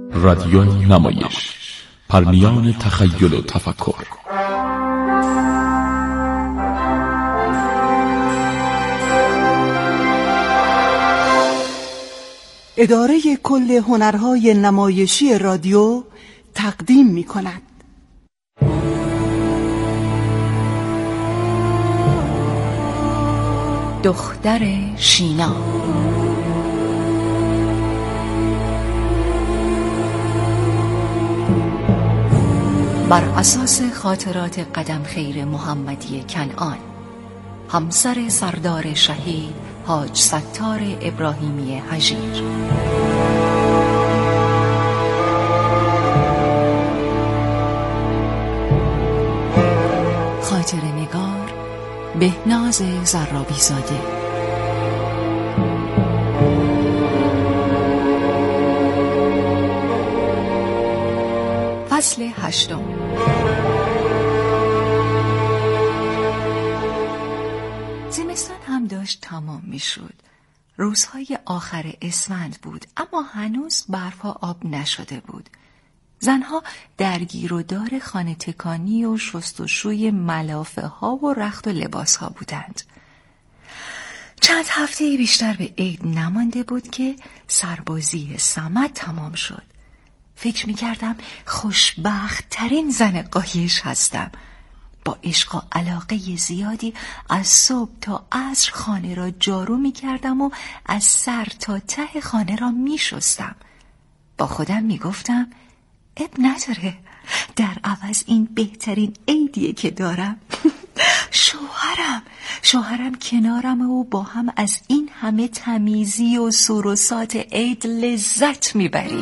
رادیو نمایش، پرمیان تخیل و تفکر. اداره کل هنرهای نمایشی رادیو تقدیم می کند. دختر شینا. بر اساس خاطرات قدم خیر محمدی کنعان، همسر سردار شهید حاج ستار ابراهیمی هجیر. خاطره نگار بهناز زرابی زاده. فصل 8. زمستان هم داشت تمام می شد. روزهای آخر اسفند بود، اما هنوز برفها آب نشده بود. زنها درگیر و دار خانه تکانی و شستشوی ملافه ها و رخت و لباس ها بودند. چند هفته بیشتر به عید نمانده بود که سربازی صمد تمام شد. فکر می کردم خوشبخت ترین زن قایش هستم. با عشق و علاقه زیادی از صبح تا عصر خانه را جارو می کردم و از سر تا ته خانه را می شستم. با خودم می گفتم اب نداره، در عوض این بهترین عیدیه که دارم. شوهرم کنارم و با هم از این همه تمیزی و سروسات عید لذت می بریم.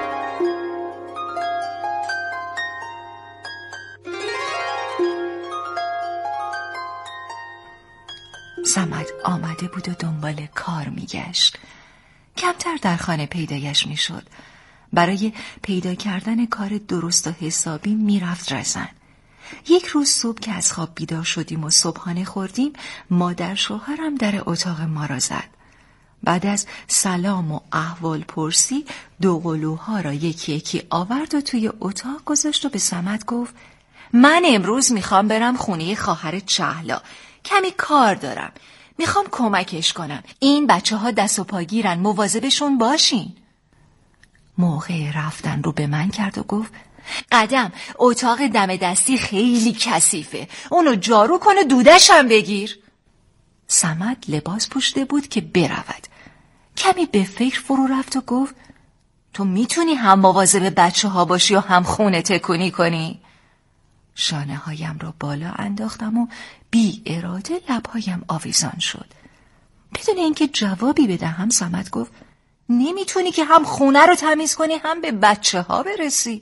صمد آمده بود و دنبال کار میگشت. کمتر در خانه پیدایش میشد. برای پیدا کردن کار درست و حسابی میرفت رزن. یک روز صبح که از خواب بیدار شدیم و صبحانه خوردیم، مادر شوهرم در اتاق ما را زد. بعد از سلام و احوال پرسی 2 قلوها را یکی یکی آورد و توی اتاق گذاشت و به صمد گفت من امروز میخوام برم خونه خواهر چهلا. کمی کار دارم. میخوام کمکش کنم. این بچه‌ها دست و پاگیرن، مواظبشون باشین. موقع رفتن رو به من کرد و گفت قدم، اتاق دم دستی خیلی کثیفه. اونو جارو کن و دودش هم بگیر. صمد لباس پوشیده بود که برود. کمی به فکر فرو رفت و گفت تو میتونی هم مواظب بچه‌ها باشی و هم خونه تکونی کنی؟ شانه هایم را بالا انداختم و بی اراده لبهایم آویزان شد. بدون اینکه جوابی بدهم صمد گفت نمیتونی که هم خونه رو تمیز کنی هم به بچه ها برسی.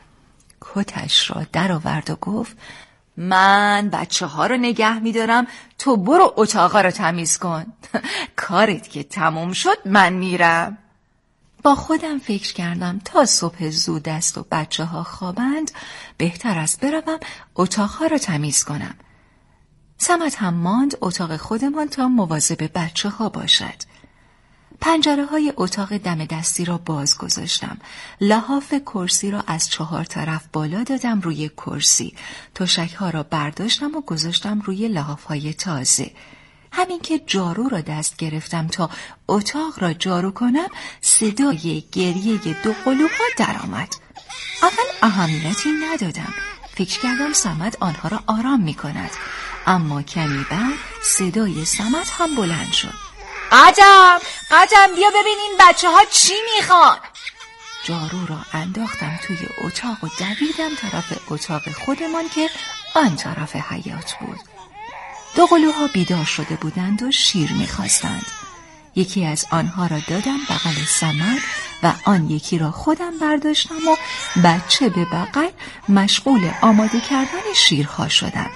کتش را در آورد و گفت من بچه ها رو نگه میدارم، تو برو اتاقا رو تمیز کن. کارت که تموم شد من میرم. با خودم فکر کردم تا صبح زود است و بچه ها خوابند، بهتر است بروم اتاقها را تمیز کنم. صمد هم ماند اتاق خودمان تا مواظب بچه ها باشد. پنجره های اتاق دم دستی را باز گذاشتم. لحاف کرسی را از 4 طرف بالا دادم روی کرسی. تشک ها را برداشتم و گذاشتم روی لحاف های تازه. همین که جارو را دست گرفتم تا اتاق را جارو کنم، صدای گریه 2 قلوها در آمد. اول اهمیتی ندادم. فکر کردم صمد آنها را آرام می کند. اما کمی بعد صدای صمد هم بلند شد. قدم بیا ببین این بچه ها چی میخوان. جارو را انداختم توی اتاق و دویدم طرف اتاق خودمان که آن طرف حیاط بود. 2 قلوها بیدار شده بودند و شیر میخواستند. یکی از آنها را دادم بغل صمد و آن یکی را خودم برداشتم و بچه به بغل مشغول آماده کردن شیرها شدم.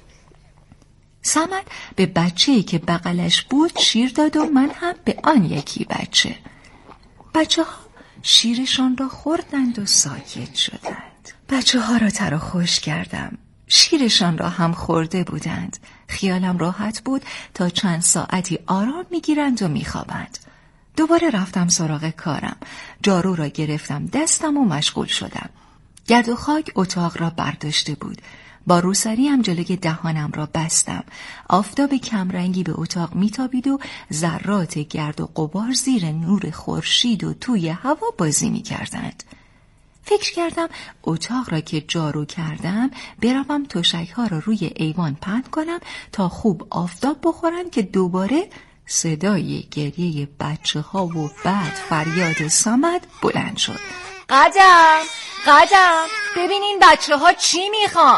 صمد به بچه‌ای که بغلش بود شیر داد و من هم به آن یکی بچه. بچه‌ها شیرشان را خوردند و ساکت شدند. بچه‌ها را تر و خوش کردم. شیرشان را هم خورده بودند. خیالم راحت بود تا چند ساعتی آرام میگیرند و میخوابند. دوباره رفتم سراغ کارم. جارو را گرفتم دستم و مشغول شدم. گرد و خاک اتاق را برداشته بود. با روسری هم جلوی دهانم را بستم. آفتاب کمرنگی به اتاق میتابید و ذرات گرد و غبار زیر نور خورشید و توی هوا بازی میکردند. فکر کردم اتاق را که جارو کردم بروم تشک‌ها را روی ایوان پهن کنم تا خوب آفتاب بخورند که دوباره صدای گریه بچه‌ها و بعد فریاد صمد بلند شد. قدم ببینین بچه‌ها چی میخوان.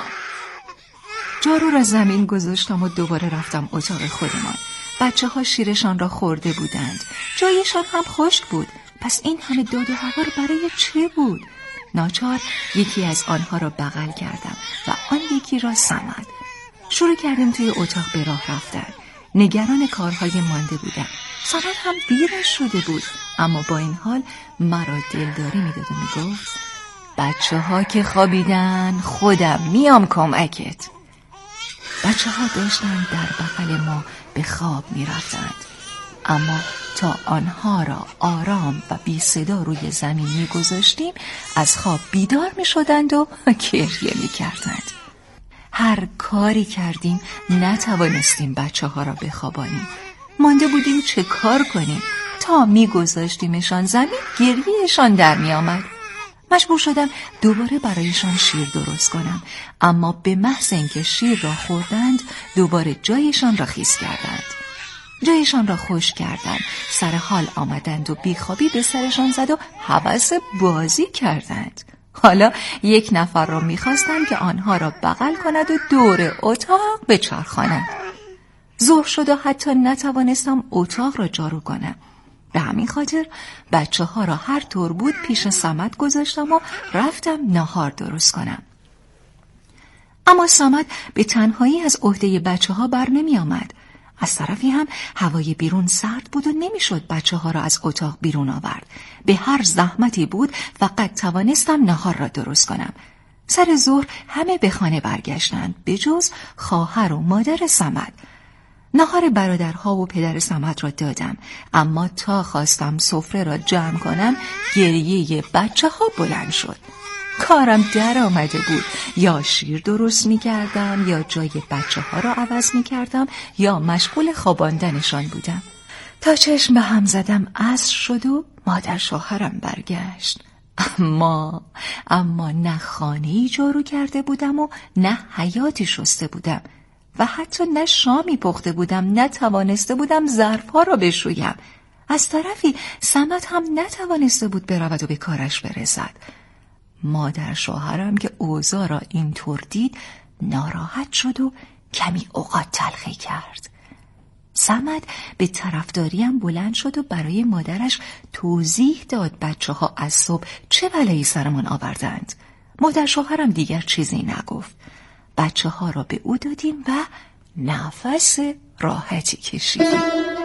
جارو را زمین گذاشتم و دوباره رفتم اتاق خودمان. بچه‌ها شیرشان را خورده بودند. جایشان هم خشک بود. پس این همه داد و هوا برای چه بود؟ ناچار یکی از آنها را بغل کردم و آن یکی را صمد. شروع کردیم توی اتاق به راه رفتن. نگران کارهای مانده بودم. صمد هم دیرش شده بود، اما با این حال مرا دلداری میداد و میگفت بچه‌ها که خوابیدن خودم میام کمکت. بچه‌ها داشتن در بغل ما به خواب میرفتند، اما تا آنها را آرام و بی صدا روی زمین میگذاشتیم از خواب بیدار میشدند و گریه میکردند. هر کاری کردیم نتوانستیم بچه‌ها را بخوابانیم. مانده بودیم چه کار کنیم. تا میگذاشتیمشان زمین گریهشان در میآمد. مجبور شدم دوباره برایشان شیر درست کنم، اما به محض اینکه شیر را خوردند دوباره جایشان را خیس کردند. جایشان را خوش کردند، سر حال آمدند و بیخوابی به سرشان زد و هوس بازی کردند. حالا یک نفر را می‌خواستند که آنها را بغل کند و دور اتاق بچرخاند. ظهر شد و حتی نتوانستم اتاق را جارو کنم. به همین خاطر بچه‌ها را هر طور بود پیش صمد گذاشتم و رفتم ناهار درست کنم. اما صمد به تنهایی از عهده بچه‌ها بر نمی آمد. از طرفی هم هوای بیرون سرد بود و نمیشد بچه‌ها را از اتاق بیرون آورد. به هر زحمتی بود فقط توانستم ناهار را درست کنم. سر ظهر همه به خانه برگشتند به جز خواهر و مادر صمد. ناهار برادرها و پدر صمد را دادم، اما تا خواستم سفره را جمع کنم گریه بچه‌ها بلند شد. کارم در آمده بود. یا شیر درست می کردم یا جای بچه‌ها را عوض می کردم یا مشغول خواباندنشان بودم. تا چشم به هم زدم عصر شد و مادر شوهرم برگشت. اما نه خانه‌ای جارو کرده بودم و نه حیاتی شسته بودم و حتی نه شامی پخته بودم، نتوانسته بودم ظرف‌ها را بشویم. از طرفی صمد هم نتوانسته بود برود و به کارش برسد. مادر شوهرم که اوضاع را اینطور دید ناراحت شد و کمی اوقات تلخی کرد. صمد به طرفداریم بلند شد و برای مادرش توضیح داد بچه‌ها از صبح چه بلایی سرمان آوردند. مادر شوهرم دیگر چیزی نگفت. بچه‌ها را به او دادیم و نفس راحتی کشیدیم.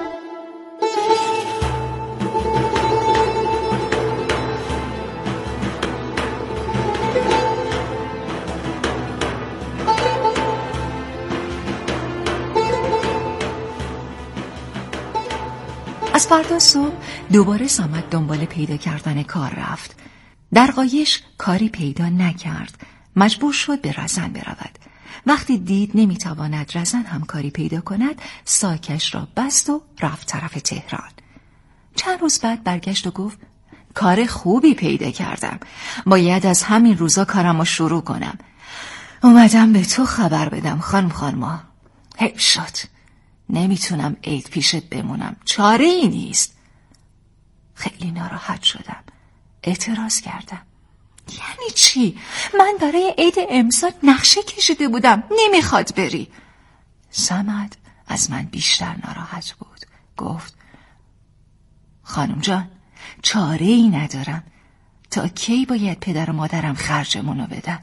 از فردا صبح دوباره صمد دنبال پیدا کردن کار رفت. در قایش کاری پیدا نکرد. مجبور شد به رزن برود. وقتی دید نمیتواند رزن هم کاری پیدا کند ساکش را بست و رفت طرف تهران. چند روز بعد برگشت و گفت کار خوبی پیدا کردم. باید از همین روزا کارمو شروع کنم. اومدم به تو خبر بدم خانما. حیف شد. نمیتونم عید پیشت بمونم. چاره ای نیست. خیلی ناراحت شدم. اعتراض کردم. یعنی چی؟ من برای عید امسال نقشه کشیده بودم. نمیخواد بری. صمد از من بیشتر ناراحت بود. گفت خانم جان چاره ای ندارم. تا کی باید پدر و مادرم خرجمونو بدن؟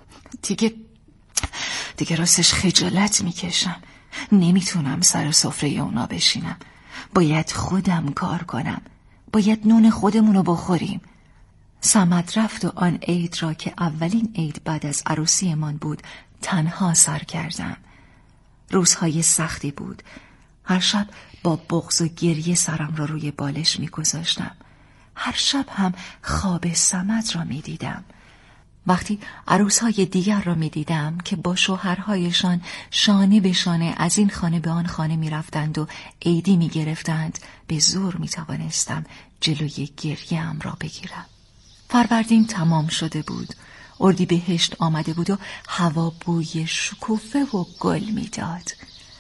دیگه راستش خجالت میکشم. نمیتونم سر سفره اونا بشینم. باید خودم کار کنم. باید نون خودمونو بخوریم. صمد رفت و آن عید را که اولین عید بعد از عروسی من بود تنها سر کردم. روزهای سختی بود. هر شب با بغض و گریه سرم را روی بالش می‌گذاشتم. هر شب هم خواب صمد را می‌دیدم. وقتی عروس‌های دیگر را می‌دیدم که با شوهرهایشان شانه به شانه از این خانه به آن خانه می‌رفتند و عیدی می‌گرفتند، به زور می‌توانستم جلوی گریه‌ام را بگیرم. فروردین تمام شده بود. اردیبهشت آمده بود و هوا بوی شکوفه و گل می‌داد.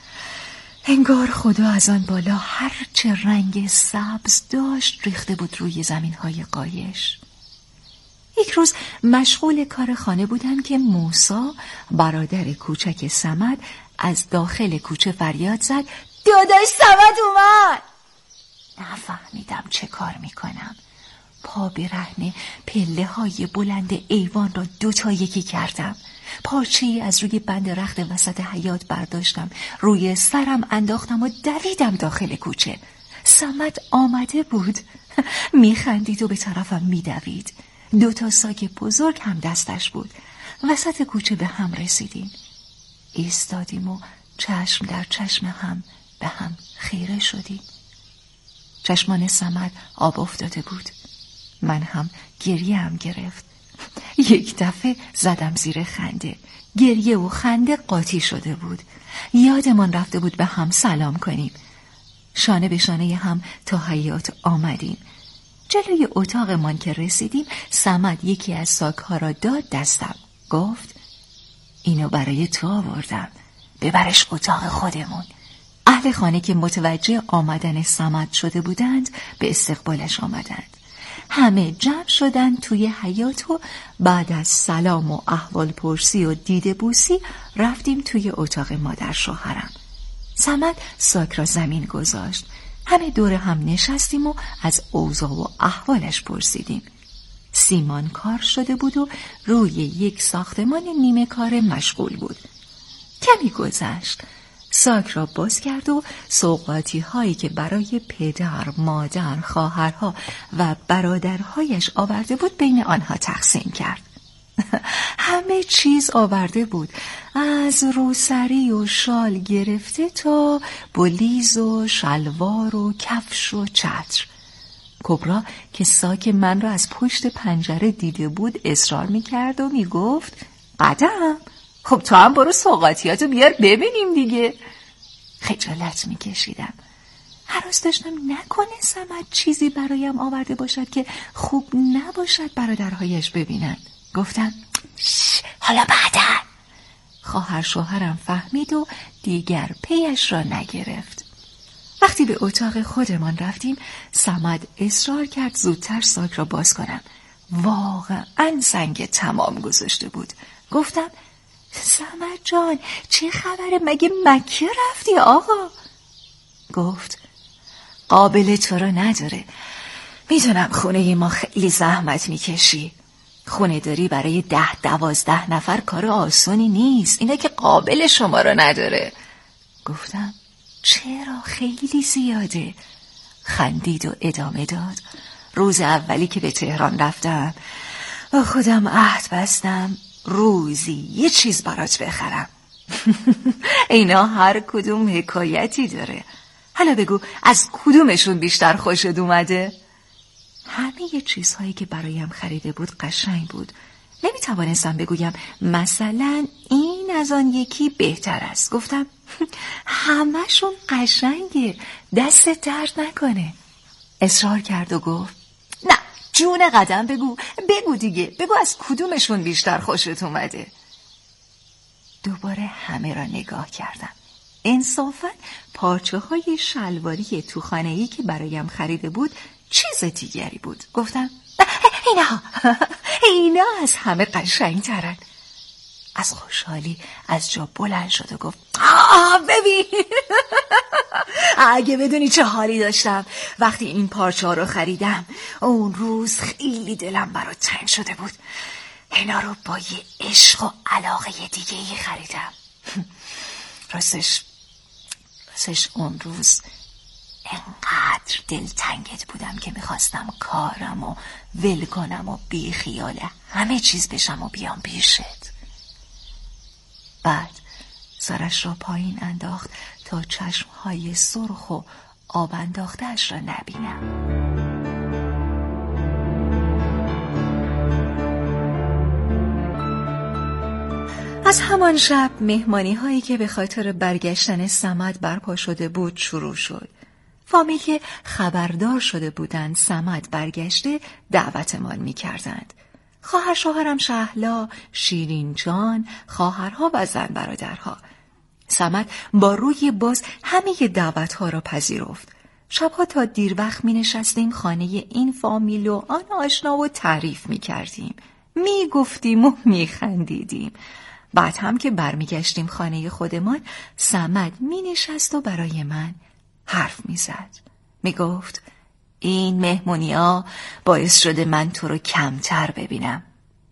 انگار خدا از آن بالا هر چه رنگ سبز داشت ریخته بود روی زمین‌های قایش. یک روز مشغول کار خانه بودم که موسی، برادر کوچک صمد، از داخل کوچه فریاد زد: داداش صمد اومد! نفهمیدم چه کار میکنم. پا برهنه پله های بلند ایوان را 2 تا 1 کردم. پارچه‌ای از روی بند رخت وسط حیاط برداشتم، روی سرم انداختم و دویدم داخل کوچه. صمد آمده بود. میخندید و به طرفم میدوید. 2 تا ساک بزرگ هم دستش بود. وسط کوچه به هم رسیدیم. ایستادیم و چشم در چشم هم به هم خیره شدیم. چشمان صمد آب افتاده بود. من هم گریه‌ام گرفت. یک دفعه زدم زیر خنده. گریه و خنده قاطی شده بود. یادمان رفته بود به هم سلام کنیم. شانه به شانه هم تا حیاط آمدیم. جلوی اتاقمان که رسیدیم، صمد یکی از ساک‌ها را داد دستم. گفت: اینو برای تو آوردم، ببرش اتاق خودمون. اهل خانه که متوجه آمدن صمد شده بودند به استقبالش آمدند. همه جمع شدند توی حیاط و بعد از سلام و احوال پرسی و دیده بوسی رفتیم توی اتاق مادر شوهرم. صمد ساک را زمین گذاشت. همه دور هم نشستیم و از اوضاع و احوالش پرسیدیم. سیمان کار شده بود و روی یک ساختمان نیمه کار مشغول بود. کمی گذشت. ساک را باز کرد و سوغاتی هایی که برای پدر، مادر، خواهرها و برادرهایش آورده بود بین آنها تقسیم کرد. همه چیز آورده بود، از روسری و شال گرفته تا بلیز و شلوار و کفش و چتر. کبرا که ساک من را از پشت پنجره دیده بود اصرار می‌کرد و می‌گفت: قدم، خب تو هم برو سوغاتیاتو بیار ببینیم دیگه. خجالت می‌کشیدم. هنوز داشتم نکنه صمد چیزی برایم آورده باشد که خوب نباشد برادرهایش ببینن. گفتم: حالا بعدا. خواهر شوهرم فهمید و دیگر پیش را نگرفت. وقتی به اتاق خودمان رفتیم، صمد اصرار کرد زودتر ساک را باز کنم. واقعا سنگ تمام گذاشته بود. گفتم: صمد جان، چه خبره؟ مگه مکه رفتی آقا؟ گفت: قابل تو را نداره. میدونم خونه ما خیلی زحمت میکشی. خونه داری برای 10-12 نفر کار آسونی نیست. اینه که قابل شما را نداره. گفتم: چرا؟ خیلی زیاده. خندید و ادامه داد: روز اولی که به تهران رفتم با خودم عهد بستم روزی یه چیز برات بخرم. اینا هر کدوم حکایتی داره. حالا بگو از کدومشون بیشتر خوشت اومده؟ همه چیزهایی که برایم خریده بود قشنگ بود. نمیتوانستم بگویم مثلا این از آن یکی بهتر است. گفتم: همه‌شون قشنگه، دست درد نکنه. اصرار کرد و گفت: نه جون قدم، بگو دیگه، بگو از کدومشون بیشتر خوشت اومده. دوباره همه را نگاه کردم. انصافاً پارچه‌های شلواری توخانه‌ای که برایم خریده بود چیز دیگری بود. گفتم: اینا از همه قشنگ‌ترن. از خوشحالی از جا بلند شد و گفت: ببین اگه بدونی چه حالی داشتم وقتی این پارچه ها رو خریدم. اون روز خیلی دلم برات تنگ شده بود. اینا رو با یه عشق و علاقه دیگه ای خریدم. راستش اون روز انقدر دلتنگت بودم که میخواستم کارم و ول کنم و بی خیال همه چیز بشم و بیام پیشت. بعد سرش را پایین انداخت تا چشمهای سرخ و آب انداخته‌اش را نبینم. از همان شب مهمانی هایی که به خاطر برگشتن صمد برپا شده بود شروع شد. فامیل که خبردار شده بودند صمد برگشته دعوتمان می کردند. خواهر شوهرم شهلا، شیرین جان، خواهرها و زن برادرها. صمد با روی باز همه دعوتها را پذیرفت. شبها تا دیر وقت می نشستیم خانه این فامیل و آن آشنا و تعریف می کردیم. می گفتیم و می خندیدیم. بعد هم که برمیگشتیم خانه خودمان، صمد می نشست و برای من حرف می زد. می گفت این مهمونی ها باعث شده من تو رو کمتر ببینم.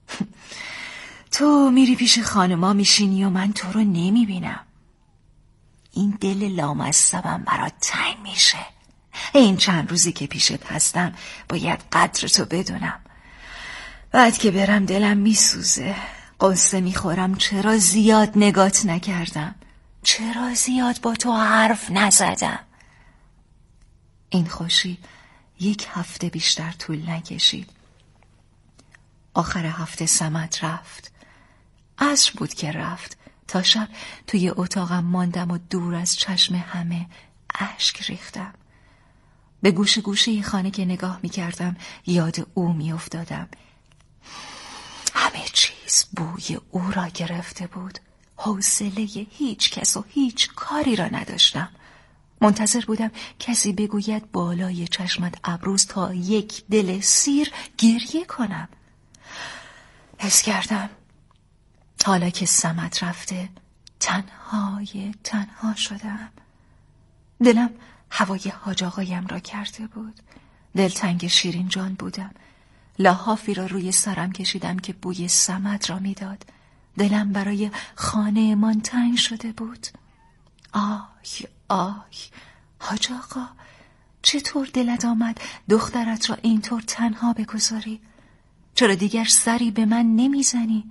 تو میری پیش خانما میشینی و من تو رو نمی بینم. این دل لامصبم برات تنگ میشه. این چند روزی که پیشت هستم باید قدر تو بدونم. بعد که برم دلم میسوزه. قصه میخورم چرا زیاد نگات نکردم، چرا زیاد با تو حرف نزدم. این خوشی 1 هفته بیشتر طول نکشید. آخر هفته صمد رفت. عصر بود که رفت. تا شب توی اتاقم ماندم و دور از چشم همه اشک ریختم. به گوشه گوشه خانه که نگاه میکردم یاد او میافتادم. همه چیز بوی او را گرفته بود. حوصله هیچ کس و هیچ کاری را نداشتم. منتظر بودم کسی بگوید بالای چشمت ابروز تا یک دل سیر گریه کنم. حس کردم حالا که صمد رفته تنها شدم. دلم هوای حاج آقایم را کرده بود. دلتنگ شیرین جان بودم. لحافی را روی سرم کشیدم که بوی صمد را میداد. دلم برای خانه من تنگ شده بود. آی حاج آقا، چطور دلت آمد دخترت را اینطور تنها بگذاری؟ چرا دیگر سری به من نمیزنی؟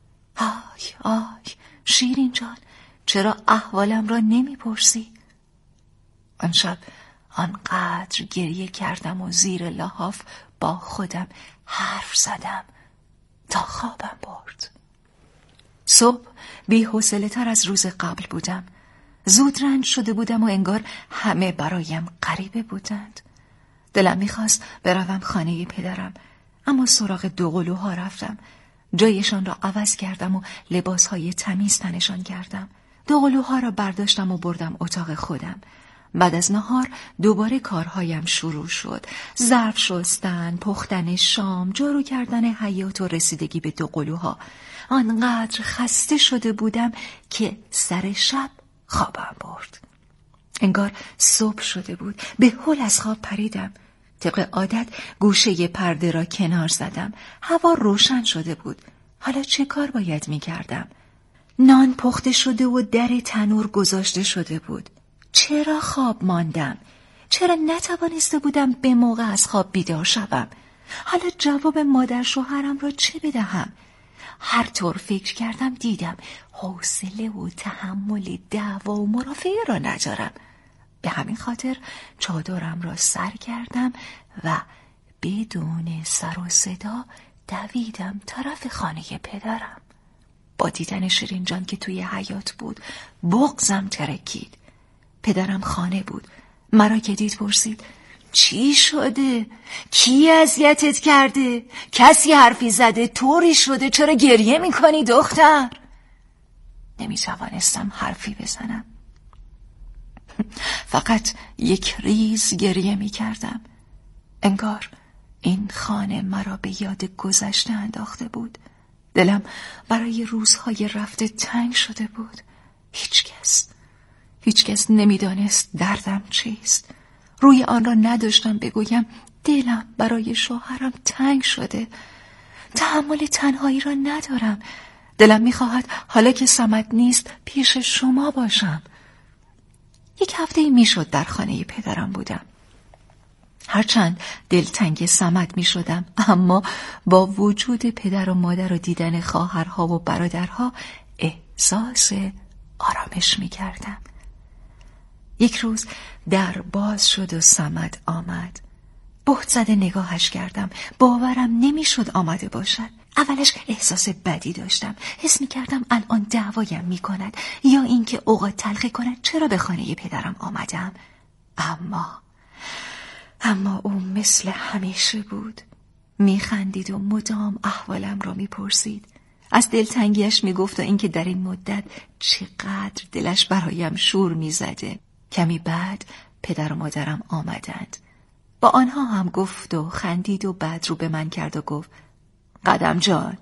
آی شیرین جان، چرا احوالم را نمیپرسی؟ آن شب آنقدر گریه کردم و زیر لحاف با خودم حرف زدم تا خوابم برد. صبح بی‌حوصله تر از روز قبل بودم. زود رنج شده بودم و انگار همه برایم غریبه بودند. دلم میخواست بروم خانه پدرم، اما سراغ دوقلوها رفتم. جایشان را عوض کردم و لباسهای تمیز تنشان کردم. دوقلوها را برداشتم و بردم اتاق خودم. بعد از نهار دوباره کارهایم شروع شد. ظرف شستن، پختن شام، جارو کردن حیاط و رسیدگی به دوقلوها. آنقدر خسته شده بودم که سر شب خوابم برد. انگار صبح شده بود. به هول از خواب پریدم. طبق عادت گوشه پرده را کنار زدم. هوا روشن شده بود. حالا چه کار باید می کردم؟ نان پخته شده و در تنور گذاشته شده بود. چرا خواب ماندم؟ چرا نتوانسته بودم به موقع از خواب بیدار شوم؟ حالا جواب مادر شوهرم را چه بدهم؟ هر طور فکر کردم دیدم حوصله و تحمل دعوا و مرافعه را ندارم. به همین خاطر چادرم را سر کردم و بدون سر و صدا دویدم طرف خانه پدرم. با دیدن شیرین جان که توی حیاط بود بغضم ترکید. پدرم خانه بود. مرا که دید پرسید چی شده؟ کی اذیتت کرده؟ کسی حرفی زده؟ طوری شده؟ چرا گریه میکنی دختر؟ نمیتوانستم حرفی بزنم. فقط یک ریز گریه میکردم. انگار این خانه مرا به یاد گذشته انداخته بود. دلم برای روزهای رفته تنگ شده بود. هیچ کس نمیدانست دردم چیست. روی آن را نداشتم بگویم دلم برای شوهرم تنگ شده. تحمل تنهایی را ندارم. دلم میخواهد حالا که صمد نیست پیش شما باشم. 1 هفته میشد در خانه پدرم بودم. هرچند دلتنگ صمد میشدم، اما با وجود پدر و مادر و دیدن خواهرها و برادرها احساس آرامش میکردم. یک روز در باز شد و صمد آمد. بهت زده نگاهش کردم. باورم نمیشد آمده باشد. اولش احساس بدی داشتم. حس می‌کردم الان دعوایم می‌کند یا اینکه اوقات تلخی کند چرا به خانه پدرم آمدم. اما او مثل همیشه بود. میخندید و مدام احوالم را میپرسید. از دلتنگیش میگفت و اینکه در این مدت چقدر دلش برایم شور میزده. کمی بعد پدر و مادرم آمدند. با آنها هم گفت و خندید و بعد رو به من کرد و گفت قدم جان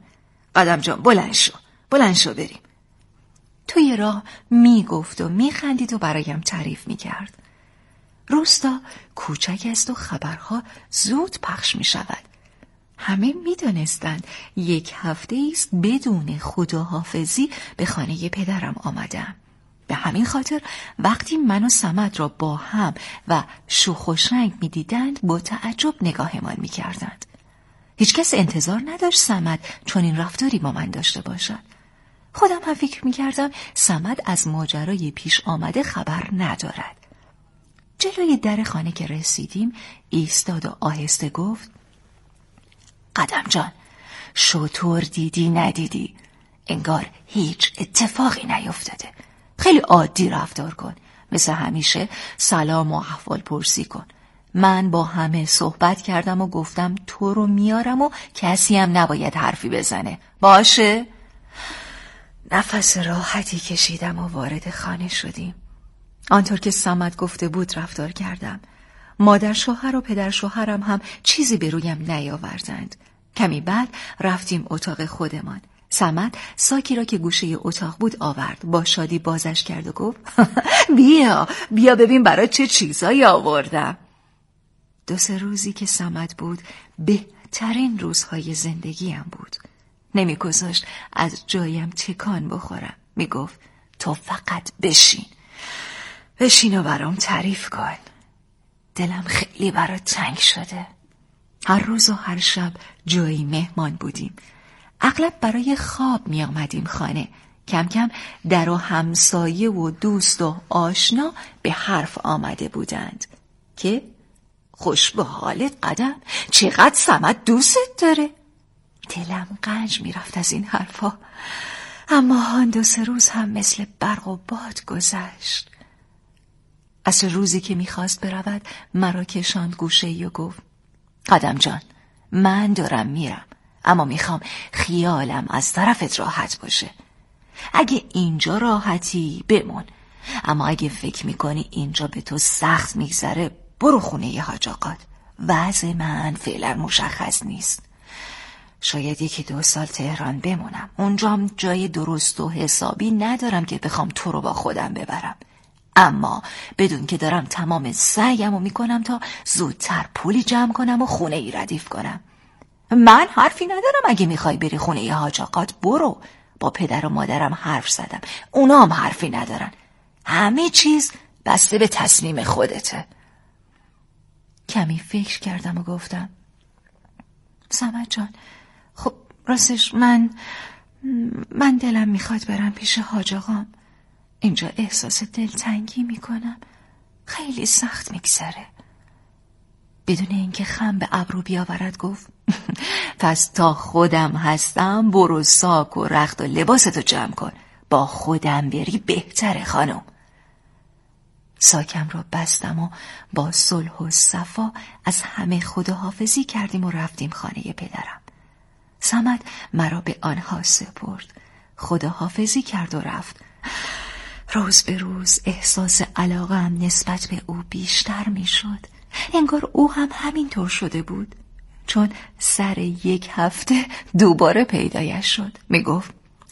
بلند شو بریم. توی راه میگفت و میخندید و برایم تعریف میکرد. روستا کوچک است و خبرها زود پخش می شود. همه می دانستند 1 هفته است بدون خداحافظی به خانه پدرم آمدم. به همین خاطر وقتی من و صمد را با هم و شوخ و شنگ می دیدند با تعجب نگاهمان می کردند. هیچ کس انتظار نداشت صمد چون این رفتاری با من داشته باشد. خودم هم فکر می کردم صمد از ماجرای پیش آمده خبر ندارد. جلوی در خانه که رسیدیم ایستاد و آهسته گفت قدم جان، شطور دیدی ندیدی؟ انگار هیچ اتفاقی نیفتاده. خیلی عادی رفتار کن. مثل همیشه سلام و احوال پرسی کن. من با همه صحبت کردم و گفتم تو رو میارم و کسی هم نباید حرفی بزنه. باشه؟ نفس راحتی کشیدم و وارد خانه شدیم. آنطور که صمد گفته بود رفتار کردم. مادر شوهر و پدر شوهرم هم چیزی به رویم نیاوردند. کمی بعد رفتیم اتاق خودمان. صمد ساکی را که گوشه اتاق بود آورد. با شادی بازش کرد و گفت بیا ببین برای چه چیزایی آوردم. 2-3 روزی که صمد بود بهترین روزهای زندگیم بود. نمیگذاشت از جایم تکان بخورم. میگفت تو فقط بشین و برام تعریف کن. دلم خیلی برات تنگ شده. هر روز و هر شب جایی مهمان بودیم. اغلب برای خواب می آمدیم خانه. کم کم در و همسایه و دوست و آشنا به حرف آمده بودند که خوش به حالت قدم، چقدر صمد دوستت داره. دلم قنج می رفت از این حرفا. اما آن 2-3 روز هم مثل برق و باد گذشت. از روزی که میخواست برود مرا کشاند گوشه‌ای و گفت قدم جان، من دارم میرم اما میخوام خیالم از طرفت راحت باشه. اگه اینجا راحتی بمون، اما اگه فکر میکنی اینجا به تو سخت میگذره برو خونه حاج آقات. وضع من فعلا مشخص نیست. شاید 1-2 سال تهران بمونم. اونجام جای درست و حسابی ندارم که بخوام تو رو با خودم ببرم. اما بدون که دارم تمام سعیمو میکنم تا زودتر پولی جمع کنم و خونه ای ردیف کنم. من حرفی ندارم. اگه میخوای بری خونه حاج آقات برو. با پدر و مادرم حرف زدم. اونا هم حرفی ندارن. همه چیز بسته به تصمیم خودته. کمی فکر کردم و گفتم صمد جان، خب راستش من دلم میخواد برم پیش حاج آقام. اینجا احساس دلتنگی میکنم. خیلی سخت میگذره. بدون اینکه خم به ابرو بیاورد گفت پس تا خودم هستم برو ساک و رخت و لباستو جمع کن. با خودم بری بهتره خانم. ساکم را بستم و با صلح و صفا از همه خداحافظی کردیم و رفتیم خانه پدرم. صمد مرا به آنها سپرد. خداحافظی کرد و رفت. روز به روز احساس علاقه‌ام نسبت به او بیشتر می شد. انگار او هم همینطور شده بود. چون سر 1 هفته دوباره پیدایش شد. می گفت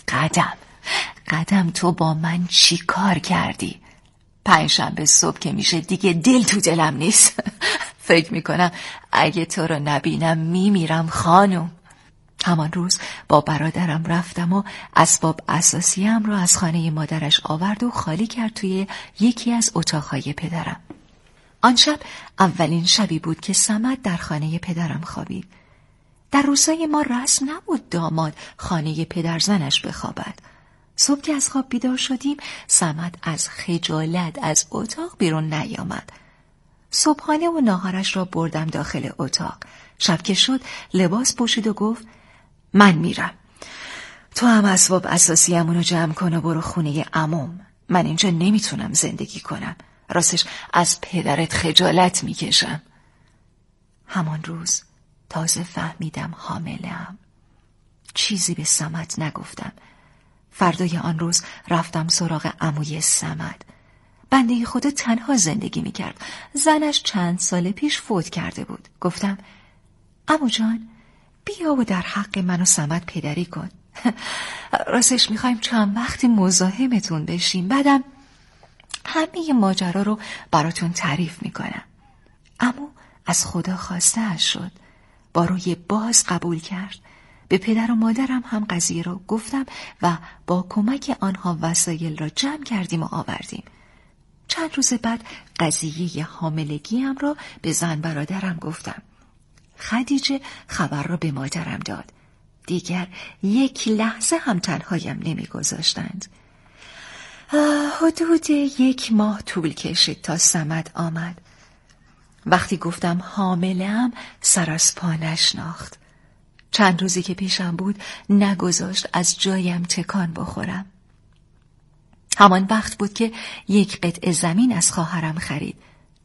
قدم تو با من چی کار کردی؟ 5 شنبه صبح که میشه دیگه دل تو دلم نیست. فکر میکنم اگه تو رو نبینم میمیرم خانم. همان روز با برادرم رفتم و اسباب اساسیم را از خانه مادرش آورد و خالی کرد توی یکی از اتاقهای پدرم. آن شب اولین شبی بود که صمد در خانه پدرم خوابید. در روزای ما رسم نبود داماد خانه پدرزنش بخوابد. صبح که از خواب بیدار شدیم صمد از خجالت از اتاق بیرون نیامد. صبحانه و ناهارش را بردم داخل اتاق. شب که شد لباس پوشید و گفت من میرم. تو هم اسباب اساسیمونو جمع کن و برو خونه عموم. من اینجا نمیتونم زندگی کنم. راستش از پدرت خجالت میکشم. همان روز تازه فهمیدم حامله‌ام. چیزی به صمد نگفتم. فردای آن روز رفتم سراغ عموی صمد. بنده خدا تنها زندگی میکرد. زنش چند سال پیش فوت کرده بود. گفتم عمو جان بیا و در حق من و صمد پدری کن. راستش میخوایم چند وقتی مزاحمتون بشیم. بعدم همه ماجرا رو براتون تعریف میکنم. عمو از خدا خواسته شد. با روی باز قبول کرد. به پدر و مادرم هم قضیه رو گفتم و با کمک آنها وسایل را جمع کردیم و آوردیم. چند روز بعد قضیه حاملگیم را به زن برادرم گفتم. خدیجه خبر را به مادرم داد. دیگر یک لحظه هم تنهایم نمیگذاشتند. حدود 1 ماه طول کشید تا صمد آمد. وقتی گفتم حامله‌ام سر از پا نشناخت. چند روزی که پیشم بود نگذاشت از جایم تکان بخورم. همان وقت بود که 1 قطعه زمین از خواهرم خرید.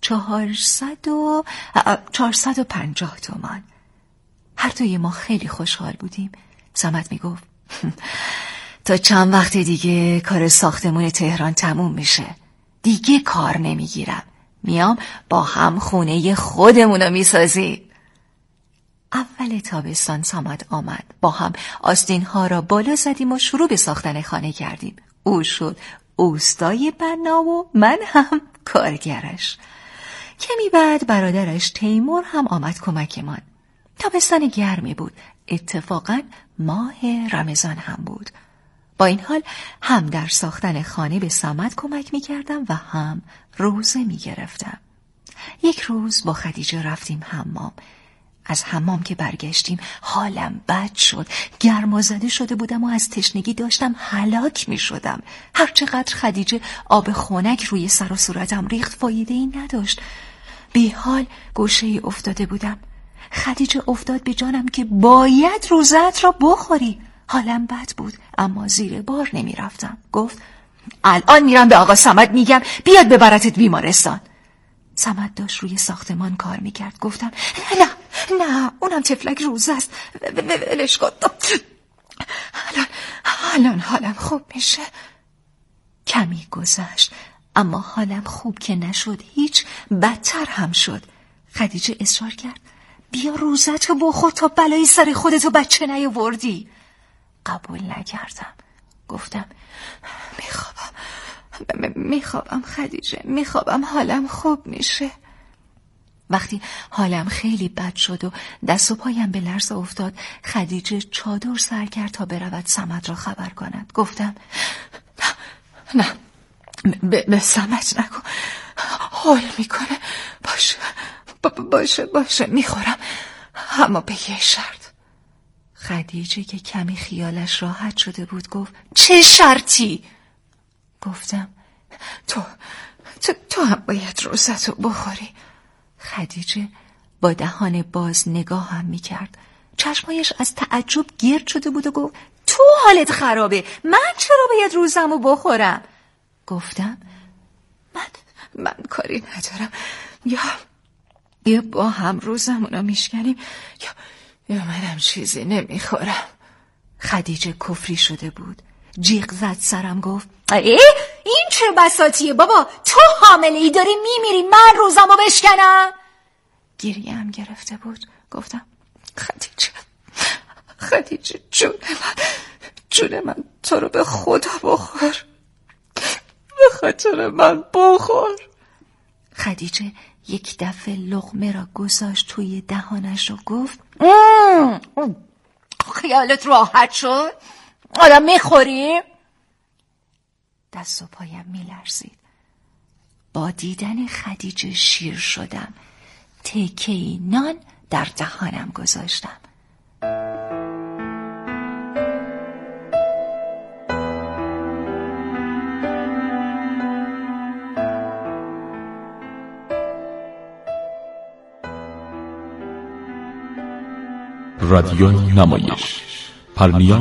450 تومان. هر دوی ما خیلی خوشحال بودیم. صمد میگفت تا چند وقت دیگه کار ساختمون تهران تموم میشه. دیگه کار نمیگیرم. میام با هم خونه خودمونو میسازی. اول تابستان صمد آمد. با هم آستین‌ها را بالا زدیم و شروع به ساختن خانه کردیم. او شد اوستای بنا و من هم کارگرش. کمی بعد برادرش تیمور هم آمد کمکمان. تابستان گرمی بود. اتفاقاً ماه رمضان هم بود. با این حال هم در ساختن خانه به صمد کمک می‌کردم و هم روزه می‌گرفتم. 1 روز با خدیجه رفتیم حمام. از حمام که برگشتیم حالم بد شد. گرمازده شده بودم و از تشنگی داشتم هلاک می شدم. هرچقدر خدیجه آب خنک روی سر و صورتم ریخت فایده‌ای نداشت. بیحال گوشه‌ای افتاده بودم. خدیجه افتاد به جانم که باید روزت را بخوری. حالم بد بود اما زیر بار نمی رفتم. گفت الان میرم به آقا صمد میگم بیاد ببرتت بیمارستان. صمد داشت روی ساختمان کار میکرد. گفتم نه اونم تفلک روزه است. ولش کن. الان حالم خوب میشه. کمی گذشت اما حالم خوب که نشد هیچ بدتر هم شد. خدیجه اصرار کرد بیا روزتو بخور تا بلایی سر خودتو بچه نیاوردی. قبول نکردم. گفتم میخوابم خدیجه، میخوابم حالم خوب میشه. وقتی حالم خیلی بد شد و دست و پایم به لرز افتاد خدیجه چادر سر کرد تا برود صمد را خبر کند. گفتم نه به صمد نگو، حال میکنه. باشه میخورم اما به یه شرط. خدیجه که کمی خیالش راحت شده بود گفت چه شرطی؟ گفتم تو هم باید روزتو بخوری. خدیجه با دهان باز نگاهم میکرد. چشمایش از تعجب گرد شده بود و گفت تو حالت خرابه، من چرا باید روزمو بخورم؟ گفتم من کاری ندارم. یا با هم روزمونو میشکنیم یا منم چیزی نمیخورم. خدیجه کفری شده بود. جیغ زد سرم. گفت این چه بساطیه بابا، تو حامله ای داری میمیری من روزمو بشکنم؟ گریه‌ام گرفته بود. گفتم خدیجه جون من تو رو به خدا بخور، به خاطر من بخور. خدیجه یک دفعه لقمه را گذاشت توی دهانش و گفت خیالت راحت شد؟ آدم میخوری؟ دست و پایم میلرزید. با دیدن خدیجه شیر شدم. تکه‌ای نان در دهانم گذاشتم. رادیو نمایش. پرنیان